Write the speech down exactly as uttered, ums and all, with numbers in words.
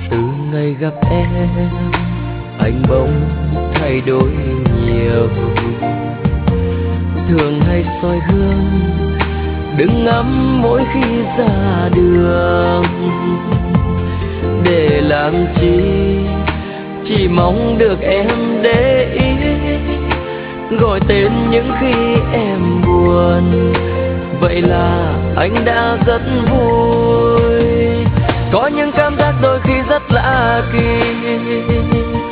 Từ ngày gặp em, anh bỗng thay đổi nhiều. Thường hay soi gương, đứng ngắm mỗi khi ra đường. Để làm chi, chỉ mong được em để ý, gọi tên những khi em buồn. Vậy là anh đã rất vui. Có những cảm giác đôi khi rất lạ kỳ,